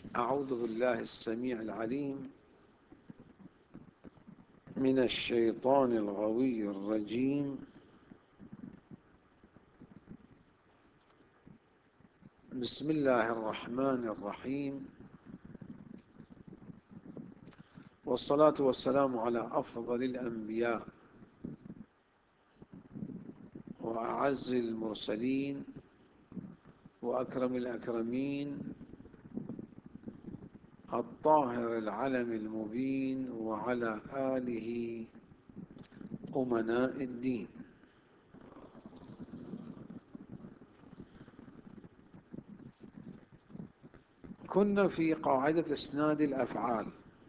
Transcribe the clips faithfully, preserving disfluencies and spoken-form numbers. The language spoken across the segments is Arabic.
أعوذ بالله السميع العليم من الشيطان الغوي الرجيم. بسم الله الرحمن الرحيم، والصلاة والسلام على أفضل الأنبياء وأعز المرسلين وأكرم الأكرمين، الطاهر العلم المبين، وعلى آله أمناء الدين. كنا في قاعدة إسناد الأفعال،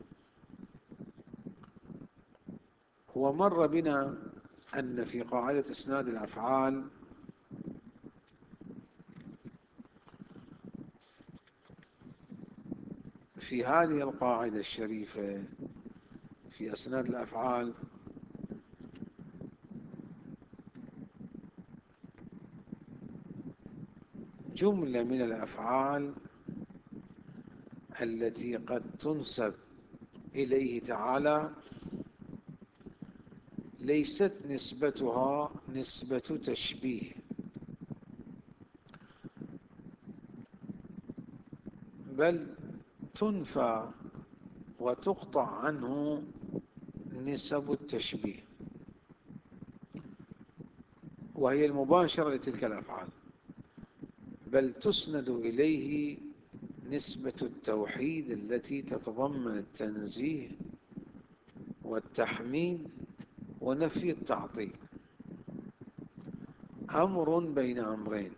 ومر بنا أن في قاعدة إسناد الأفعال في هذه القاعدة الشريفة في إسناد الأفعال جملة من الأفعال التي قد تنسب إليه تعالى ليست نسبتها نسبة تشبيه، بل تنفى وتقطع عنه نسب التشبيه، وهي المباشرة لتلك الأفعال، بل تسند إليه نسبة التوحيد التي تتضمن التنزيه والتحميد ونفي التعطيل. أمر بين أمرين،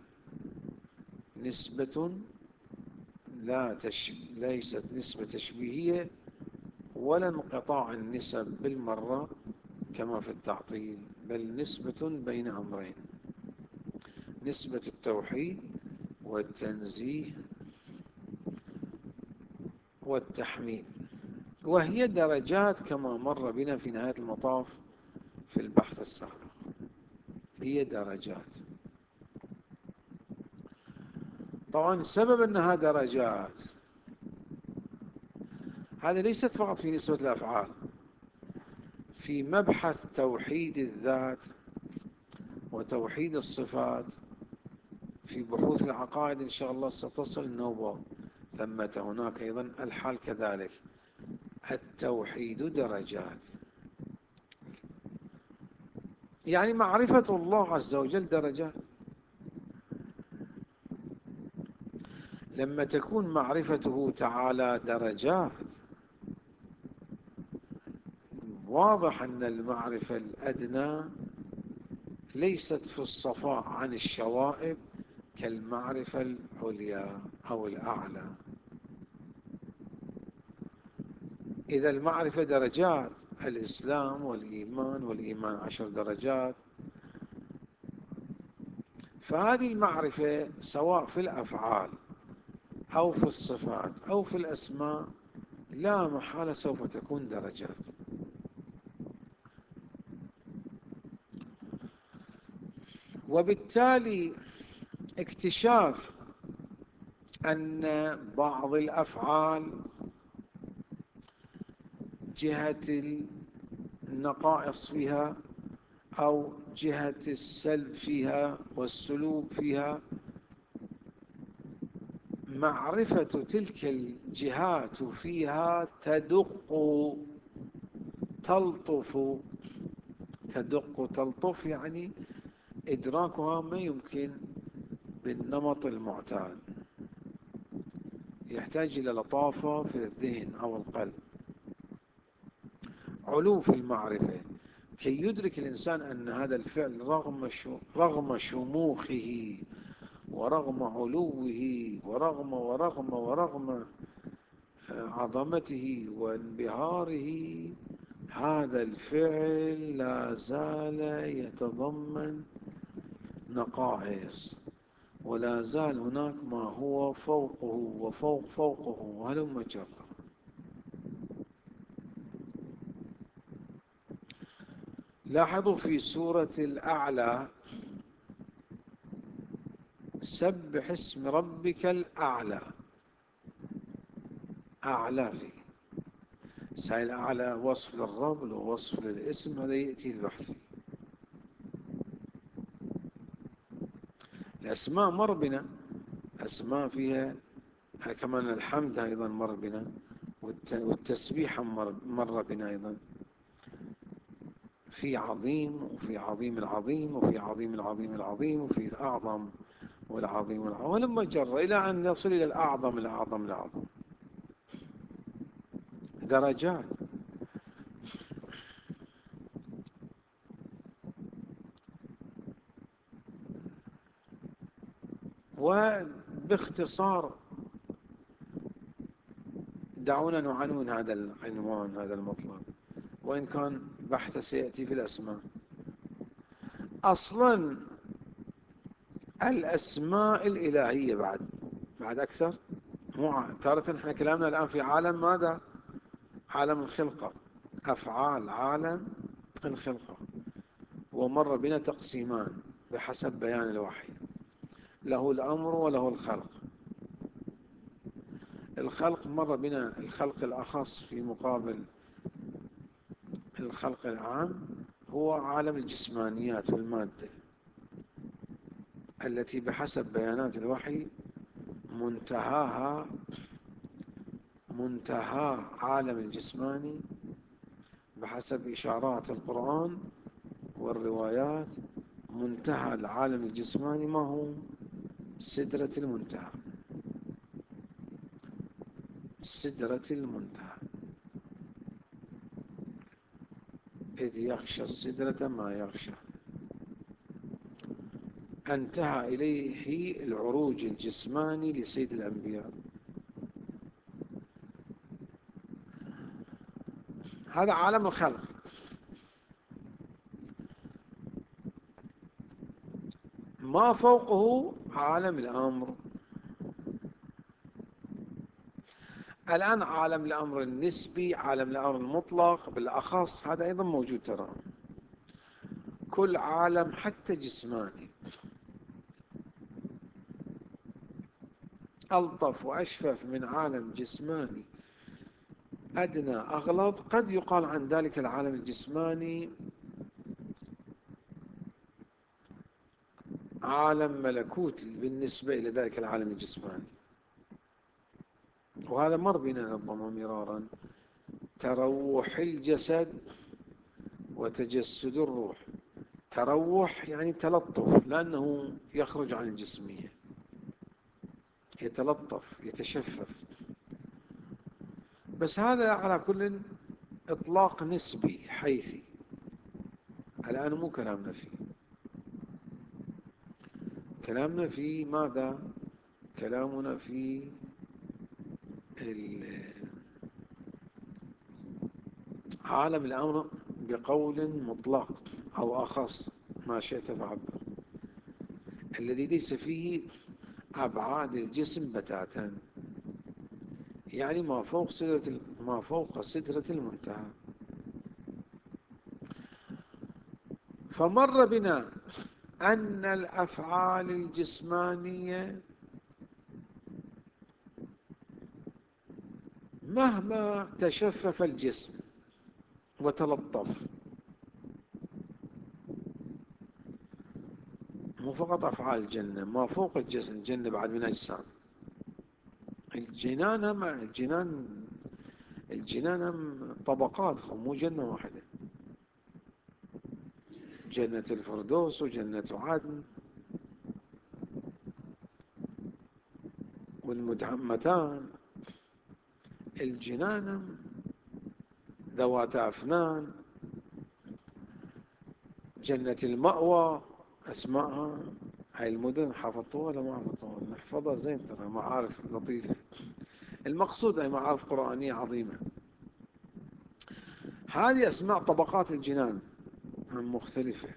نسبة لا تشب... ليست نسبة تشبيهية ولا انقطاع النسب بالمرة كما في التعطيل، بل نسبة بين أمرين، نسبة التوحيد والتنزيه والتحميد، وهي درجات كما مر بنا في نهاية المطاف في البحث السابق. هي درجات. طبعا السبب أنها درجات هذا ليست فقط في نسبة الأفعال، في مبحث توحيد الذات وتوحيد الصفات في بحوث العقائد إن شاء الله ستصل النوبة ثمة هناك أيضا الحال كذلك. التوحيد درجات، يعني معرفة الله عز وجل درجات. لما تكون معرفته تعالى درجات، واضح أن المعرفة الأدنى ليست في الصفاء عن الشوائب كالمعرفة العليا أو الأعلى. إذا المعرفة درجات، الإسلام والإيمان، والإيمان عشر درجات، فهذه المعرفة سواء في الأفعال أو في الصفات أو في الأسماء لا محالة سوف تكون درجات. وبالتالي اكتشاف أن بعض الأفعال جهة النقائص فيها أو جهة السلب فيها والسلوك فيها، معرفة تلك الجهات فيها تدق تلطف. تدق تلطف يعني إدراكها ما يمكن بالنمط المعتاد، يحتاج إلى لطافة في الذهن أو القلب، علو في المعرفة، كي يدرك الإنسان أن هذا الفعل رغم رغم شموخه ورغم علوه ورغم ورغم ورغم عظمته وانبهاره، هذا الفعل لا زال يتضمن نقائص، ولا زال هناك ما هو فوقه وفوق فوقه وهلم جرا. لاحظوا في سورة الأعلى: سبح اسم ربك الأعلى. أعلى فيه. سائل أعلى وصف للرب ووصف للاسم، هذا يأتي البحث فيه. الأسماء مر بنا، أسماء فيها كمان الحمد أيضا مر بنا، والتسبيح مر بنا أيضا. في عظيم، وفي عظيم العظيم، وفي عظيم العظيم العظيم، وفي أعظم والعظيم العظيم، ولما جر إلى أن نصل إلى الأعظم الأعظم الأعظم. درجات. وباختصار دعونا نعنون هذا العنوان، هذا المطلب، وإن كان بحث سيأتي في الأسماء. أصلا الأسماء الإلهية بعد بعد أكثر. مو تارة احنا كلامنا الآن في عالم ماذا؟ عالم الخلقة، أفعال عالم الخلقة. ومر بنا تقسيمان بحسب بيان الوحي، له الأمر وله الخلق. الخلق مر بنا الخلق الأخص في مقابل الخلق العام، هو عالم الجسمانيات والمادة، التي بحسب بيانات الوحي منتهاها منتهى عالم الجسماني بحسب إشارات القرآن والروايات. منتهى العالم الجسماني ما هو؟ سدرة المنتهى. سدرة المنتهى، إذ يغشى السدرة ما يغشى. انتهى إليه العروج الجسماني لسيد الأنبياء. هذا عالم الخلق. ما فوقه عالم الأمر. الآن عالم الأمر النسبي، عالم الأمر المطلق بالأخص، هذا أيضا موجود. ترى كل عالم حتى جسماني ألطف وأشفف من عالم جسماني أدنى أغلظ. قد يقال عن ذلك العالم الجسماني عالم ملكوت بالنسبة إلى ذلك العالم الجسماني. وهذا مر بنا ربما مرارا. تروح الجسد وتجسد الروح. تروح يعني تلطف، لأنه يخرج عن الجسمية، يتلطف يتشفف. بس هذا على كل إطلاق نسبي حيثي، الآن مو كلامنا فيه. كلامنا في ماذا؟ كلامنا في عالم الأمر بقول مطلق أو أخص، ما شئت فعبر، الذي ليس فيه أبعاد الجسم بتاتا، يعني ما فوق سدرة ما فوق سدرة المنتهى. فمر بنا أن الأفعال الجسمانية مهما تشفف الجسم وتلطف، مو فقط أفعال الجنة، ما فوق الجسم الجنة بعد من أجسام. الجنان هم الجنان الجنان هم طبقات، مو جنة واحدة. جنة الفردوس وجنة عدن والمدهمتان. الجنان ذوات أفنان. جنة المأوى أسماءها، هاي المدن حفظتوها ولا ما حفظتوها؟ نحفظها زين، ترى معارف لطيفة. المقصود أي معارف قرآنية عظيمة. هذه أسماء طبقات الجنان مختلفة.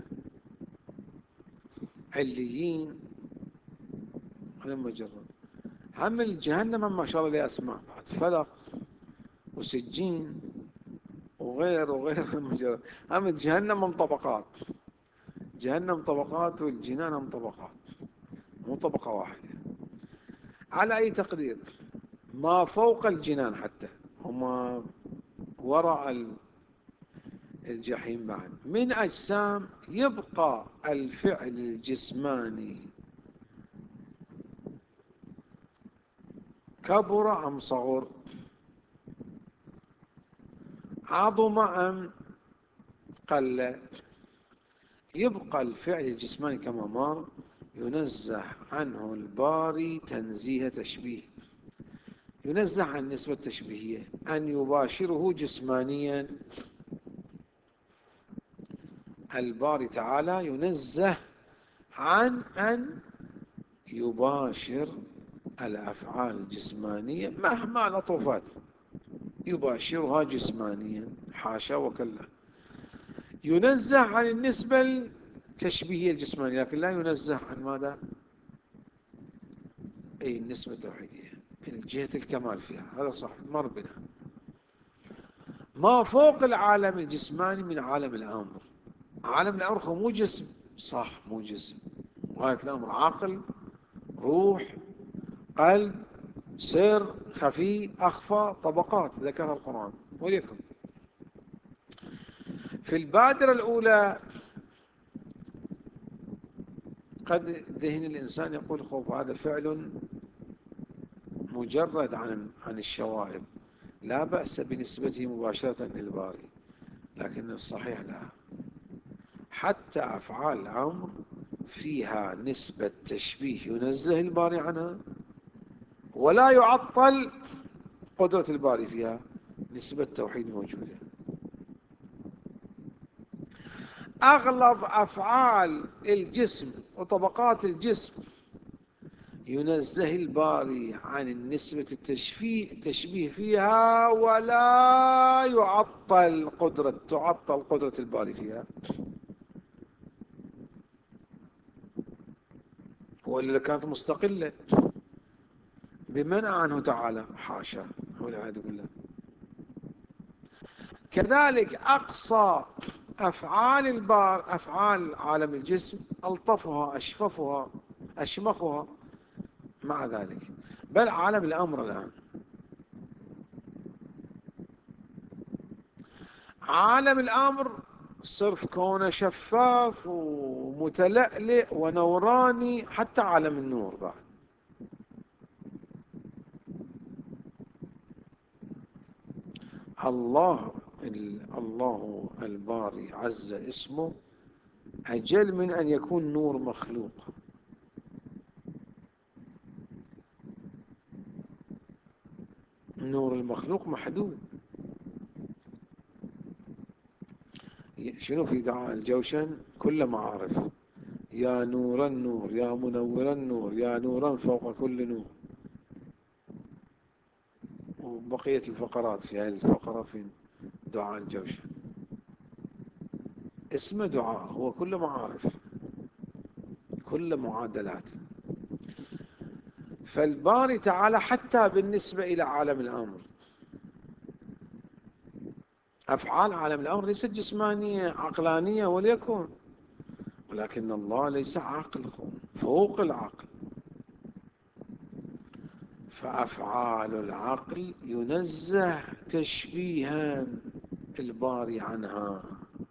عليين ولما جرب هم الجهنم ما شاء الله لها أسماء بعد، فلق وسجين وغير وغير. مجرد هم الجهنم هم طبقات. جهنم طبقات والجنان هم طبقات، مو طبقة واحدة. على أي تقدير ما فوق الجنان حتى هما وراء الجحيم بعد من أجسام، يبقى الفعل الجسماني كبر أم صغر، عظم أم قل، يبقى الفعل الجسماني كما مر، ينزه عنه الباري تنزيه تشبيه، ينزه عن النسبة التشبيهية أن يباشره جسمانيا. الباري تعالى ينزه عن أن يباشر الأفعال الجسمانية مهما لطفت، يباشرها جسمانيا، حاشا وكلا. ينزه عن النسبة التشبيهية الجسمانية، لكن لا ينزه عن ماذا؟ أي النسبة التوحيدية، الجهة الكمال فيها. هذا صح، مر بنا. ما فوق العالم الجسماني من عالم الأمر. عالم الأمر هو مو جسم، صح مو جسم، غاية الأمر عقل، روح، قلب، سر، خفي، أخفى، طبقات ذكرها القرآن. وليكن في البادرة الأولى قد ذهن الإنسان يقول خوف هذا فعل مجرد عن عن الشوائب، لا بأس بنسبته مباشرة للباري، لكن الصحيح لا، حتى أفعال الأمر فيها نسبة تشبيه ينزه الباري عنها، ولا يعطل قدرة الباري فيها، نسبة توحيد موجودة. أغلظ أفعال الجسم وطبقات الجسم ينزه الباري عن النسبة التشبيه تشبيه فيها، ولا يعطل قدرة تعطل قدرة الباري فيها، وإلا كانت مستقلة بمنع عنه تعالى، حاشا والعياذ بالله. كذلك أقصى أفعال البار، أفعال عالم الجسم، ألطفها أشففها أشمخها مع ذلك. بل عالم الأمر الآن، عالم الأمر صرف كونه شفاف ومتلألئ ونوراني، حتى عالم النور بعد. الله الله الباري عز اسمه أجل من أن يكون نور مخلوق. نور المخلوق محدود. شنو في دعاء الجوشن؟ كل معارف، يا نور النور، يا منور النور، يا نورا فوق كل نور. وبقية الفقرات في هذه الفقرة في دعاء الجوشن. اسمه دعاء، هو كل معارف، كل معادلات. فالباري تعالى حتى بالنسبة إلى عالم الأمر، أفعال عالم الأمر ليست جسمانية عقلانية وليكن، ولكن الله ليس عقل، فوق العقل. فأفعال العقل ينزه تشبيها الباري عنها،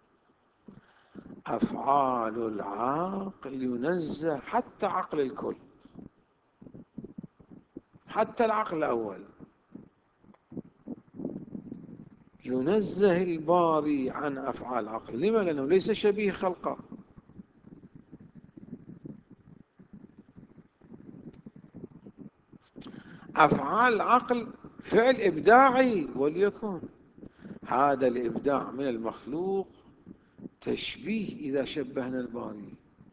أفعال العقل ينزه حتى عقل الكل، حتى العقل الأول ينزه الباري عن أفعال العقل. لما؟ لأنه ليس شبيه خلقه. أفعال العقل فعل إبداعي وليكن، هذا الإبداع من المخلوق تشبيه إذا شبهنا الباري،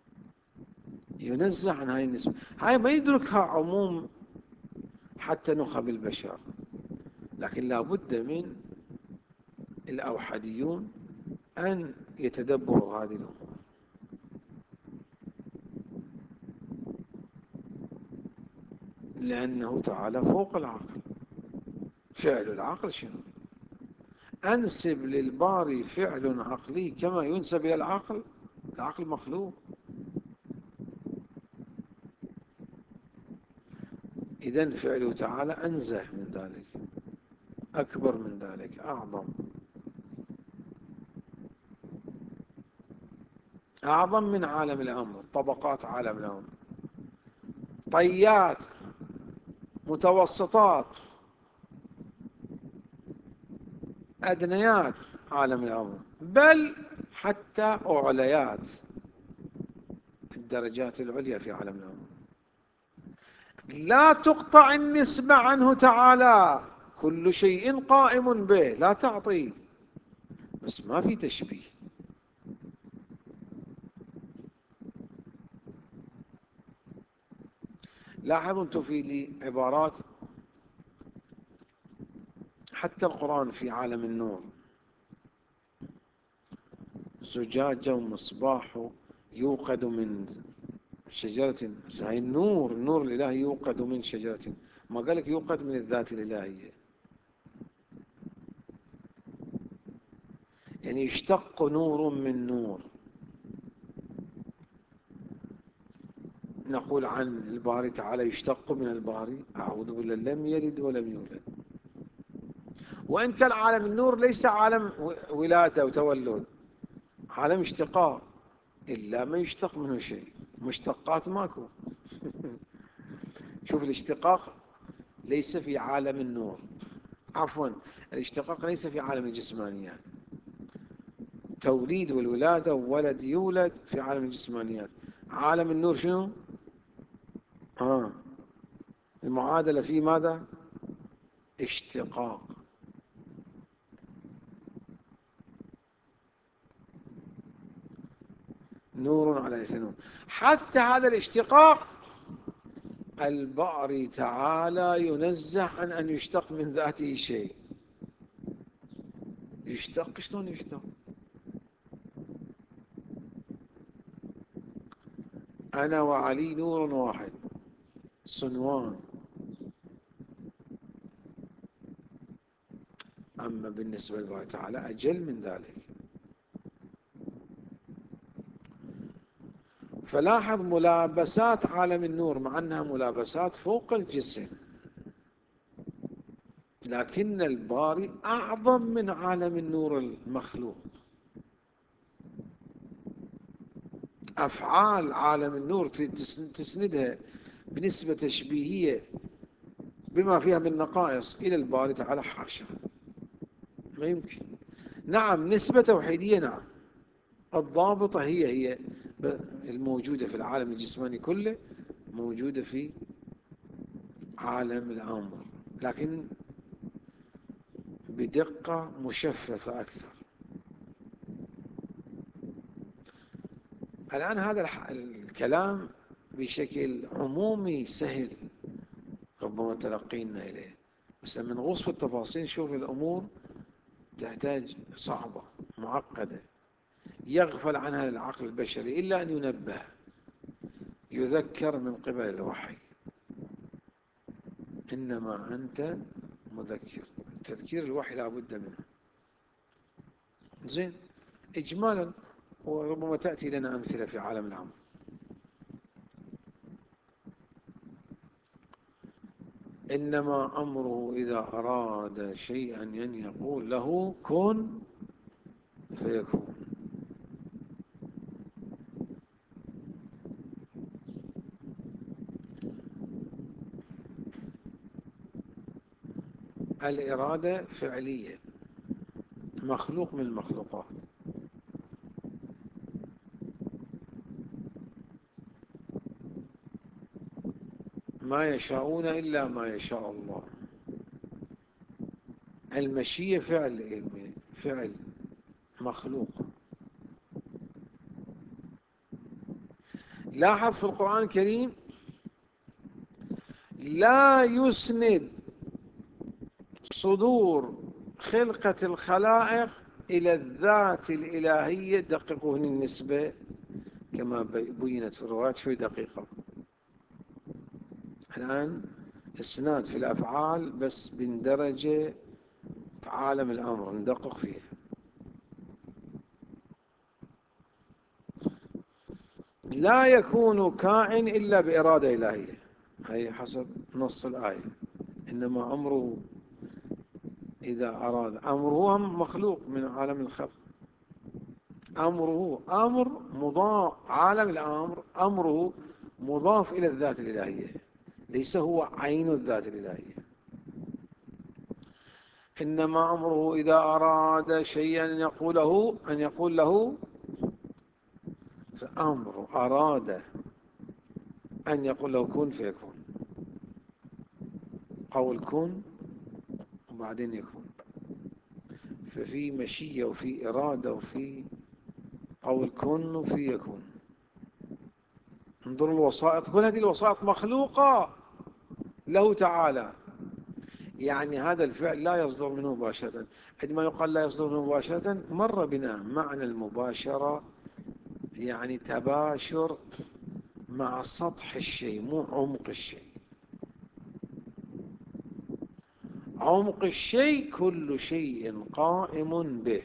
ينزه عن هاي النسبة. هاي ما يدركها عموم حتى نخب البشر، لكن لا بد من الأوحديون أن يتدبروا هذه الأمور، لأنه تعالى فوق العقل. فعل العقل شنو؟ أنسب للباري فعل عقلي كما ينسب إلى العقل، العقل مخلوق. إذن فعله تعالى أنزه من ذلك، أكبر من ذلك، أعظم أعظم من عالم الأمر، طبقات عالم الأمر، طيات، متوسطات، أدنيات عالم الأمر، بل حتى أعليات، الدرجات العليا في عالم الأمر. لا تقطع النسبة عنه تعالى، كل شيء قائم به، لا تعطي، بس ما في تشبيه. لاحظوا انتم في عبارات حتى القرآن في عالم النور، زجاجة ومصباح يوقد من شجرة، هاي النور، النور الإلهي يوقد من شجرة، ما قال لك يوقد من الذات الإلهية، يعني يشتق نور من نور. نقول عن الباري تعالى يشتق من الباري، أعوذ بالله، لم يلد ولم يولد. وإن كان عالم النور ليس عالم ولادة وتولد، عالم اشتقاق، إلا ما يشتق منه شيء، مشتقات ماكو. شوف الاشتقاق ليس في عالم النور، عفوا الاشتقاق ليس في عالم الجسمانيات، توليد والولادة وولد يولد في عالم الجسمانيات. عالم النور شنو؟ آه. المعادلة فيه ماذا؟ اشتقاق. نور على ليس نور. حتى هذا الاشتقاق الباري تعالى ينزه عن أن يشتق من ذاته شيء. يشتق شلون يشتق؟ أنا وعلي نور واحد، صنوان. أما بالنسبة لله تعالى أجل من ذلك. فلاحظ ملابسات عالم النور مع أنها ملابسات فوق الجسم، لكن الباري أعظم من عالم النور المخلوق. أفعال عالم النور تسندها بنسبة تشبيهية بما فيها من نقائص إلى الباري تعالى، حاشا، ما يمكن. نعم نسبة توحيدية، نعم الضابطة هي هي الموجودة في العالم الجسماني كله، موجودة في عالم الأمر، لكن بدقة مشففة أكثر. الآن هذا الكلام بشكل عمومي سهل ربما تلقينا إليه، بس لما نغوص في التفاصيل نشوف الأمور تحتاج صعبة معقدة، يغفل عنها العقل البشري إلا أن ينبه، يذكر من قبل الوحي. إنما أنت مذكر، تذكير الوحي لا بد منه. زين، إجمالا، وربما تأتي لنا أمثلة في عالم الأمر. إنما أمره إذا أراد شيئا أن يقول له كن فيكون. الإرادة فعلية، مخلوق من المخلوقات. ما يشاءون إلا ما يشاء الله. المشيئة فعل، فعل مخلوق. لاحظ في القرآن الكريم لا يسند صدور خلقة الخلائق إلى الذات الإلهية. دققوا هنا النسبة كما بينت في الروايات شوي دقيقة. الآن إسناد في الأفعال بس بندرجة عالم الأمر ندقق فيه. لا يكون كائن إلا بإرادة إلهية، هي حسب نص الآية. إنما أمره إذا أراد، أمره مخلوق من عالم الخلق. أمره أمر مضاف، عالم الأمر أمره مضاف إلى الذات الإلهية، ليس هو عين الذات الإلهية. إنما أمره إذا أراد شيئا أن يقوله أن يقول له، أمر أراد أن يقول له كن فيكون، قول كن وبعدين يكون. ففي مشيئة وفي إرادة وفي قول كن وفي يكون. انظروا الوسائط، كل هذه الوسائط مخلوقة له تعالى. يعني هذا الفعل لا يصدر منه مباشرة. عندما يقال لا يصدر منه مباشرة، مر بنا معنى المباشرة، يعني تباشر مع سطح الشيء مو عمق الشيء. عمق الشيء كل شيء قائم به.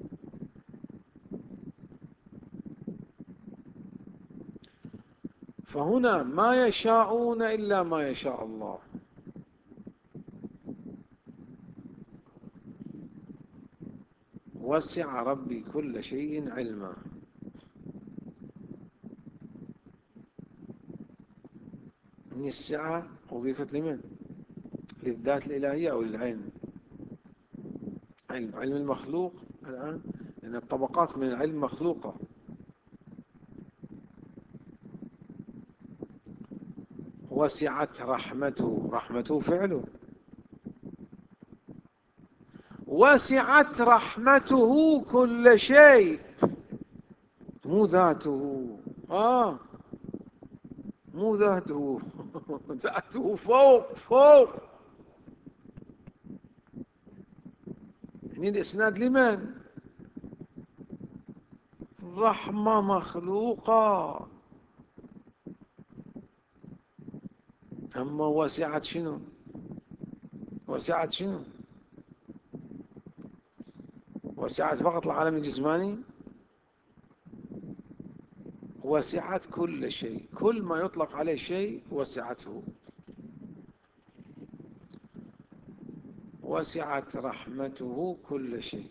فهنا ما يشاءون إلا ما يشاء الله. وسع ربي كل شيء علما. من السعة أضيفت لمن؟ للذات الإلهية أو للعلم؟ علم علم المخلوق الآن، لأن الطبقات من العلم مخلوقة. وسعت رحمته، رحمته فعله. وسعت رحمته كل شيء، مو ذاته. آه مو ذاته ذاته فوق فوق. يعني الإسناد لمن؟ رحمة مخلوقة. أما وسعت شنو؟ وسعت شنو؟ وسعت فقط العالم الجسماني؟ وسعت كل شيء، كل ما يطلق عليه شيء وسعته. وسعت رحمته كل شيء.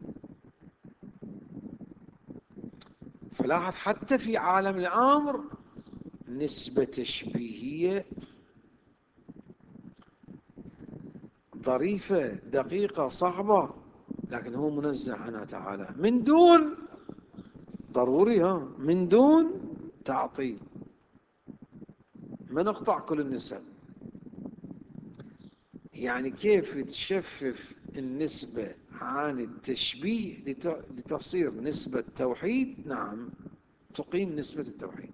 فلاحظ حتى في عالم الأمر نسبة تشبيهية ظريفة دقيقة صعبة، لكن هو منزه عنها تعالى من دون ضروري، ها من دون تعطيل. ما نقطع كل النسب. يعني كيف تشفف النسبة عن التشبيه لتصير نسبة توحيد؟ نعم، تقيم نسبة التوحيد.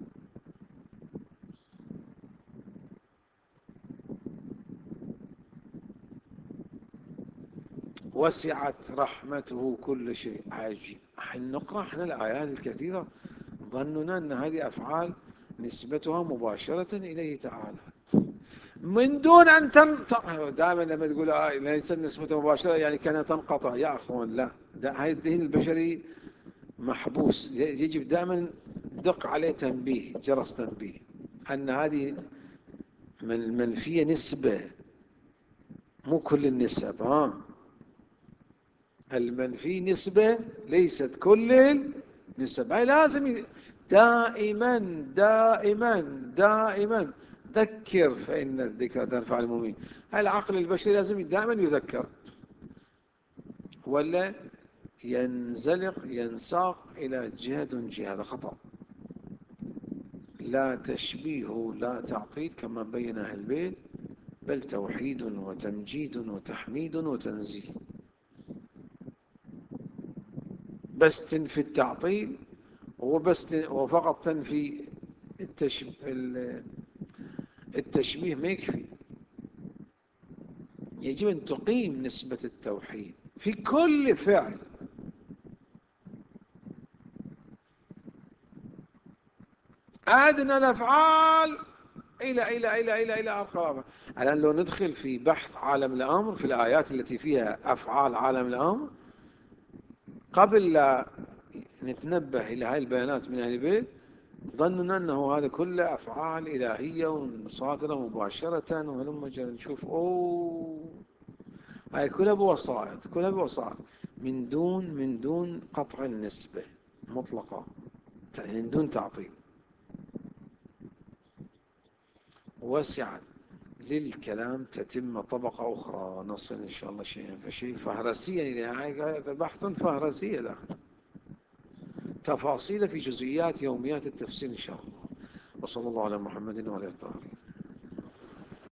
وسعت رحمته كل شيء. عجيب، حين نقرأ احنا الآيات الكثيرة ظننا أن هذه أفعال نسبتها مباشرة إليه تعالى من دون أن تن... دائما لما تقول آه ليست نسبته مباشرة يعني كانت تنقطع، يا أخوان لا، هذا الذهن البشري محبوس. يجب دائما دق عليه تنبيه، جرس تنبيه، أن هذه من المنفية نسبة، مو كل النسب. ها المنفي نسبة ليست كل النسب. هاي لازم دائما دائما دائما ذكر فإن الذكرى تنفع المؤمنين. هاي العقل البشري لازم دائما يذكر، ولا ينزلق ينساق إلى جهة جهة. هذا خطأ. لا تشبيه لا تعطيل كما بين أهل البيت، بل توحيد وتمجيد وتحميد وتنزيه. بس تنفي التعطيل وبس وفقط تنفي التشبيه، التشبيه ما يكفي. يجب أن تقيم نسبة التوحيد في كل فعل. أدنى الأفعال إلى إلى إلى إلى إلى أرقام. الآن لو ندخل في بحث عالم الأمر في الآيات التي فيها أفعال عالم الأمر، قبل لا نتنبه إلى هذه البيانات من أهل البيت ظننا أنه هذا كله أفعال إلهية وصادرة مباشرة، ولما جينا نشوف أوه هاي كلها بوسائط، كلها بوسائط من دون من دون قطع النسبة مطلقة، يعني من دون تعطيل. وسعت للكلام تتم طبقة أخرى، نصل إن شاء الله شيئا فشيء فهرسيا، يعني هذا بحث فهرسي الآن، تفاصيل في جزئيات يوميات التفسير إن شاء الله. وصلى الله على محمد وعلى آله الطاهرين.